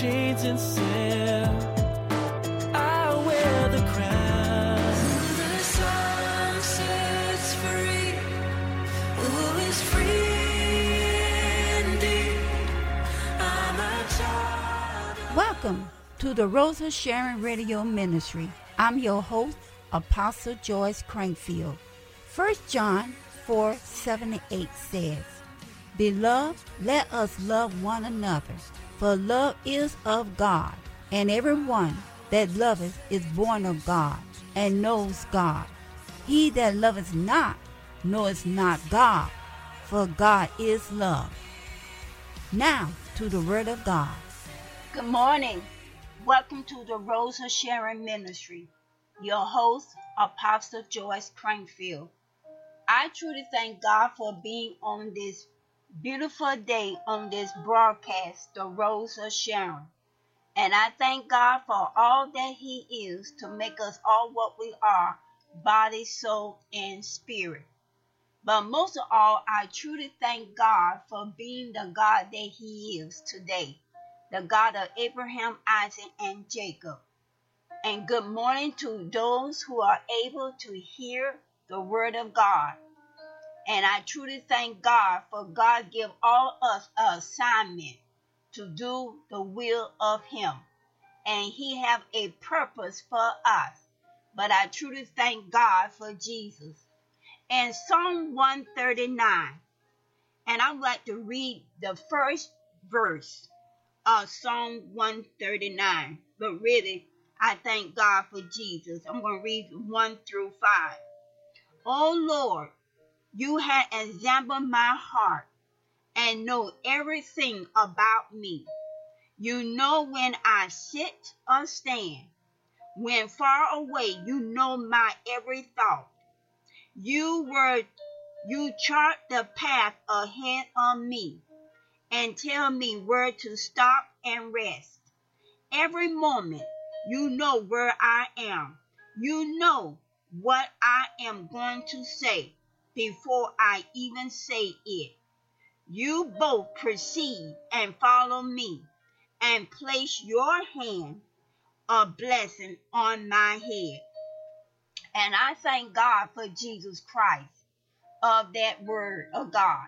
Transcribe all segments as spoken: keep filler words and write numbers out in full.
chains and sail. I wear the crown. Who the sun sets free, who is free indeed. I'm a child. Welcome to the Rosa Sharon Radio Ministry. I'm your host, Apostle Joyce Crankfield. First John four seven and eight says, Beloved, let us love one another, for love is of God, and everyone that loveth is born of God, and knows God. He that loveth not knoweth not God, for God is love. Now to the Word of God. Good morning. Welcome to the Rosa Sharon Ministry. Your host, Apostle Joyce Crankfield. I truly thank God for being on this beautiful day on this broadcast, the Rosa Sharon. And I thank God for all that He is to make us all what we are, body, soul, and spirit. But most of all, I truly thank God for being the God that He is today, the God of Abraham, Isaac, and Jacob. And good morning to those who are able to hear the word of God. And I truly thank God for God give all us an assignment to do the will of Him. And He have a purpose for us. But I truly thank God for Jesus. And Psalm one thirty-nine. And I would like to read the first verse of Psalm one thirty-nine. But really, I thank God for Jesus. I'm going to read one through five. Oh Lord, you have examined my heart and know everything about me. You know when I sit or stand. When far away, you know my every thought. You were, you chart the path ahead of me and tell me where to stop and rest. Every moment, you know where I am. You know what I am going to say before I even say it. You both perceive and follow me and place your hand of blessing on my head. And I thank God for Jesus Christ of that word of God,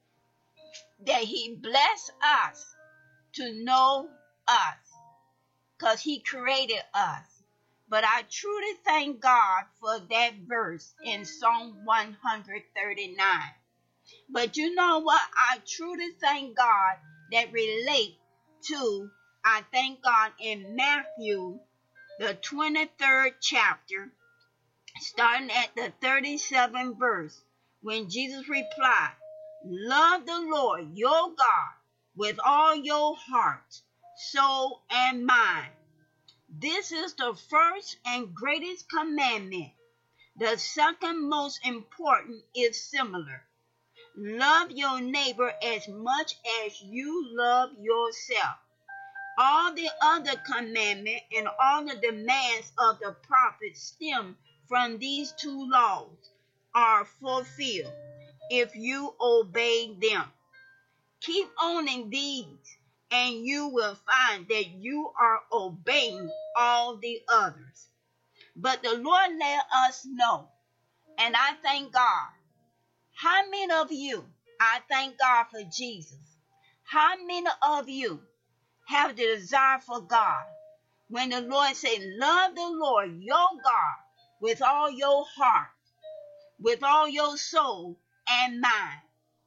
that He blessed us to know us because He created us. But I truly thank God for that verse in Psalm one thirty-nine. But you know what? I truly thank God that relate to, I thank God in Matthew, the twenty-third chapter, starting at the thirty-seventh verse, when Jesus replied, Love the Lord your God with all your heart, soul, and mind. This is the first and greatest commandment. The second most important is similar. Love your neighbor as much as you love yourself. All the other commandments and all the demands of the prophets stem from these two laws are fulfilled if you obey them. Keep owning these, and you will find that you are obeying all the others. But the Lord let us know, and I thank God. How many of you, I thank God for Jesus, how many of you have the desire for God? When the Lord said, love the Lord your God with all your heart, with all your soul and mind.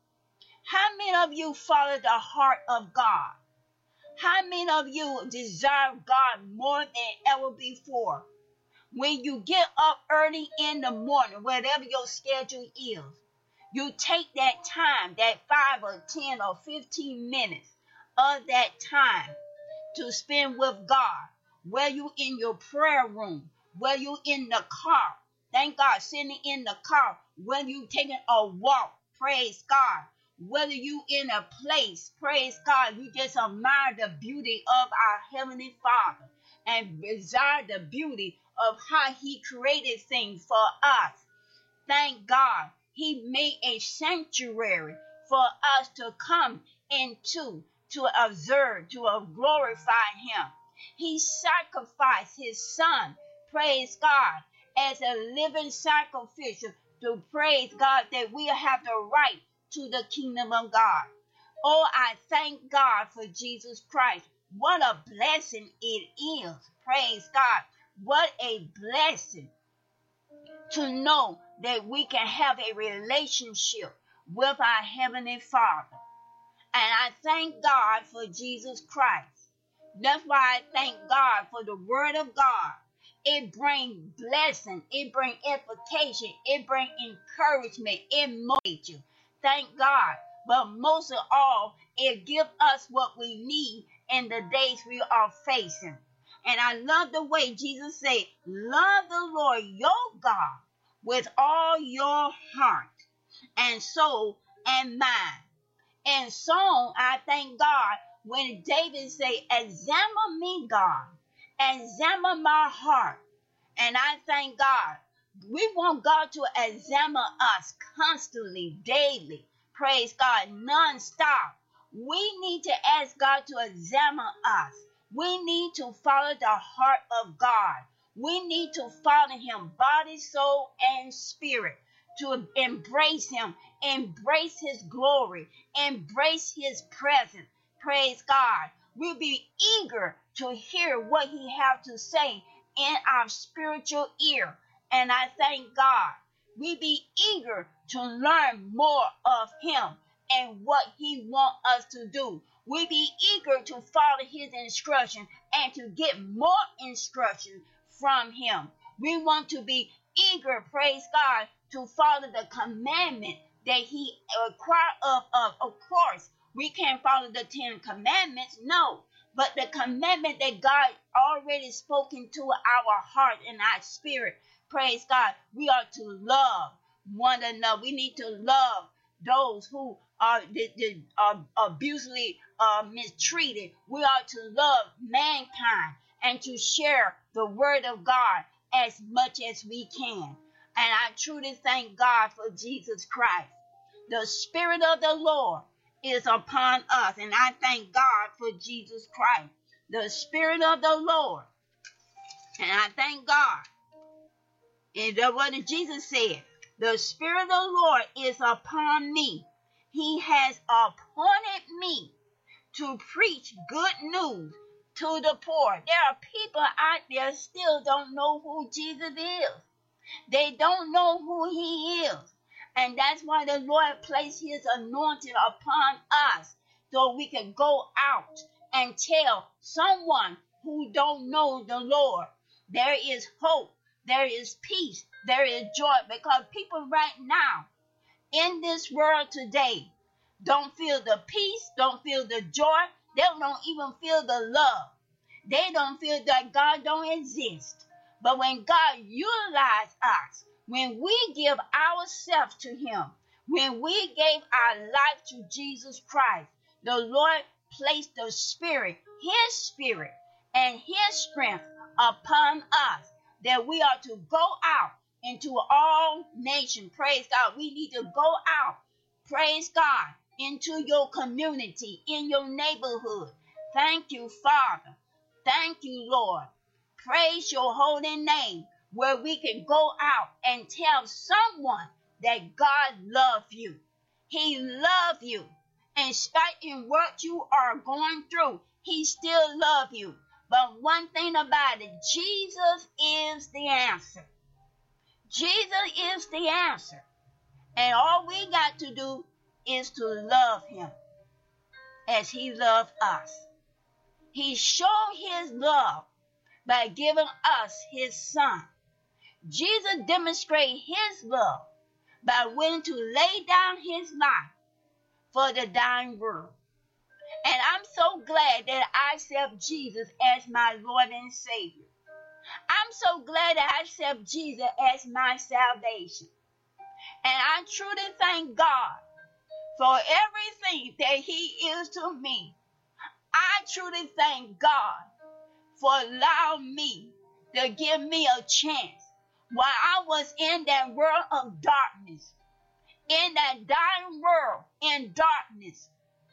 How many of you follow the heart of God? How many of you desire God more than ever before? When you get up early in the morning, whatever your schedule is, you take that time, that five or ten or fifteen minutes of that time to spend with God. Whether you in your prayer room, whether you in the car, thank God, sitting in the car, whether you taking a walk, praise God. Whether you in a place, praise God, you just admire the beauty of our Heavenly Father and desire the beauty of how He created things for us. Thank God, He made a sanctuary for us to come into to observe, to uh, glorify him. He sacrificed his son, praise God, as a living sacrificial to praise God that we have the right to the kingdom of God. Oh, I thank God for Jesus Christ. What a blessing it is. Praise God. What a blessing to know that we can have a relationship with our Heavenly Father. And I thank God for Jesus Christ. That's why I thank God for the Word of God. It brings blessing. It brings edification. It brings encouragement. It motivates you. Thank God. But most of all, it gives us what we need in the days we are facing. And I love the way Jesus said, love the Lord your God with all your heart and soul and mind. And so I thank God when David say, examine me, God, examine my heart. And I thank God. We want God to examine us constantly, daily. Praise God, non-stop. We need to ask God to examine us. We need to follow the heart of God. We need to follow him, body, soul, and spirit, to embrace him, embrace his glory, embrace his presence. Praise God. We'll be eager to hear what he has to say in our spiritual ear. And I thank God. We be eager to learn more of him and what he wants us to do. We be eager to follow his instruction and to get more instruction from him. We want to be eager, praise God, to follow the commandment that he requires of us. Of course, we can't follow the Ten Commandments, no. But the commandment that God already spoken to our heart and our spirit, praise God, we are to love one another. We need to love those who are, are abusively uh, mistreated. We are to love mankind and to share the word of God as much as we can. And I truly thank God for Jesus Christ. The Spirit of the Lord is upon us, and I thank God for Jesus Christ. The Spirit of the Lord, and I thank God. And what Jesus said, the Spirit of the Lord is upon me. He has appointed me to preach good news to the poor. There are people out there still don't know who Jesus is. They don't know who he is. And that's why the Lord placed his anointing upon us, so we can go out and tell someone who don't know the Lord. There is hope. There is peace. There is joy, because people right now in this world today don't feel the peace, don't feel the joy. They don't even feel the love. They don't feel that God don't exist. But when God utilizes us, when we give ourselves to him, when we gave our life to Jesus Christ, the Lord placed the Spirit, his Spirit, and his strength upon us, that we are to go out into all nations. Praise God. We need to go out, praise God, into your community, in your neighborhood. Thank you, Father. Thank you, Lord. Praise your holy name, where we can go out and tell someone that God loves you. He loves you. In spite of what you are going through, he still loves you. But one thing about it, Jesus is the answer. Jesus is the answer. And all we got to do is to love him as he loved us. He showed his love by giving us his son. Jesus demonstrated his love by willing to lay down his life for the dying world. And I'm so glad that I accept Jesus as my Lord and Savior. I'm so glad that I accept Jesus as my salvation. And I truly thank God for everything that he is to me. I truly thank God for allowing me to give me a chance while I was in that world of darkness, in that dying world, in darkness.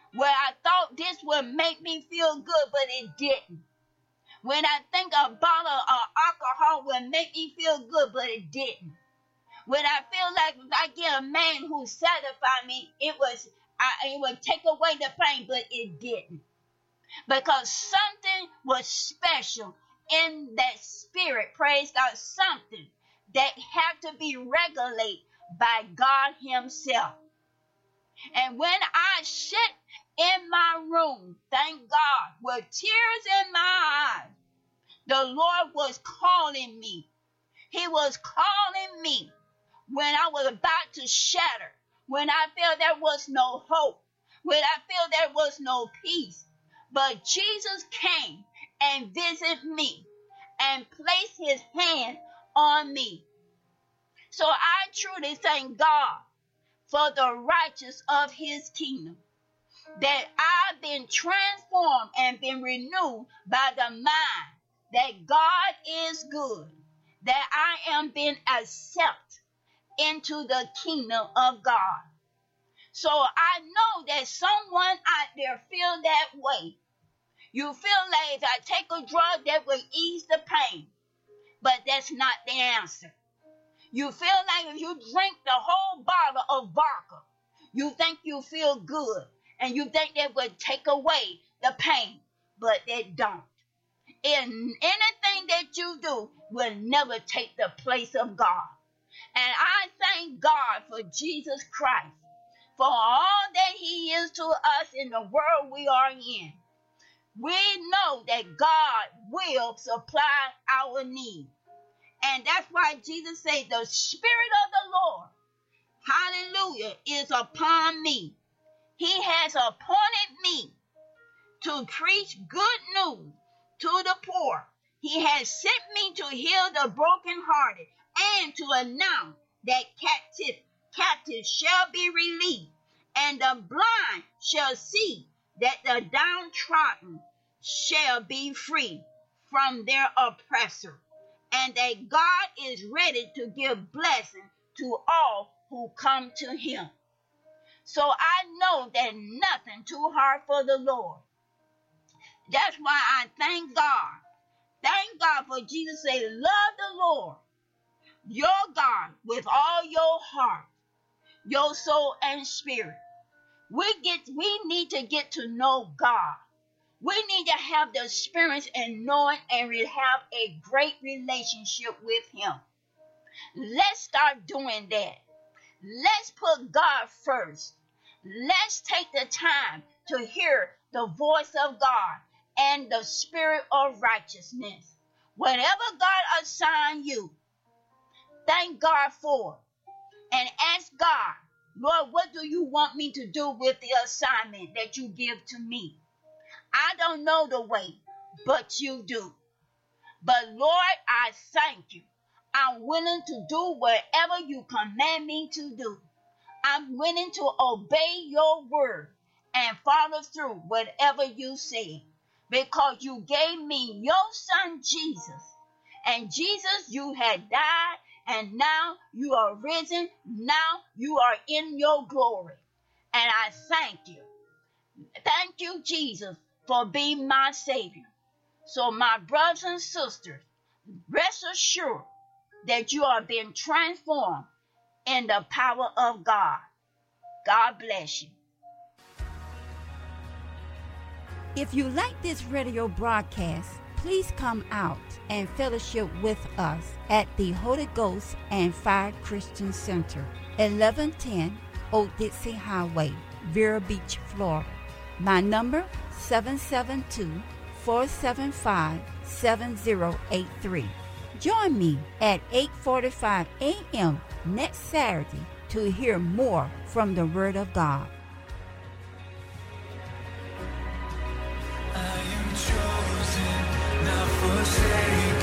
where I thought this would make me feel good, but it didn't. When I think a bottle of alcohol would make me feel good, but it didn't. When I feel like if I get a man who satisfies me, it was I, it would take away the pain, but it didn't. Because something was special in that spirit, praise God, something that had to be regulated by God himself. And when I sit in my room, thank God, with tears in my eyes, the Lord was calling me. He was calling me when I was about to shatter, when I felt there was no hope, when I felt there was no peace. But Jesus came and visited me and placed his hand on me. So I truly thank God for the righteousness of his kingdom, that I've been transformed and been renewed by the mind that God is good, that I am being accepted into the kingdom of God. So I know that someone out there feel that way. You feel like if I take a drug that will ease the pain, but that's not the answer. You feel like if you drink the whole bottle of vodka, you think you feel good, and you think that will take away the pain, but they don't. And anything that you do will never take the place of God. And I thank God for Jesus Christ, for all that he is to us in the world we are in. We know that God will supply our need. And that's why Jesus said, the Spirit of the Lord, hallelujah, is upon me. He has appointed me to preach good news to the poor. He has sent me to heal the brokenhearted and to announce that captive, captives shall be released, and the blind shall see, that the downtrodden shall be free from their oppressor, and that God is ready to give blessing to all who come to him. So I know that nothing too hard for the Lord. That's why I thank God. Thank God for Jesus saying, love the Lord, your God, with all your heart, your soul, and spirit. We get, we need to get to know God. We need to have the experience and knowing and have a great relationship with him. Let's start doing that. Let's put God first. Let's take the time to hear the voice of God and the spirit of righteousness. Whatever God assigns you, thank God for it. And ask God, Lord, what do you want me to do with the assignment that you give to me? I don't know the way, but you do. But Lord, I thank you. I'm willing to do whatever you command me to do. I'm willing to obey your word and follow through whatever you say, because you gave me your son Jesus. And Jesus, you had died, and now you are risen. Now you are in your glory. And I thank you. Thank you, Jesus, for being my Savior. So my brothers and sisters, rest assured that you are being transformed in the power of God. God bless you. If you like this radio broadcast, please come out and fellowship with us at the Holy Ghost and Fire Christian Center, eleven ten Old Dixie Highway, Vero Beach, Florida. My number, seven seven two, four seven five, seven zero eight three. Join me at eight forty-five a.m. next Saturday to hear more from the Word of God. I am chosen, not forsaken.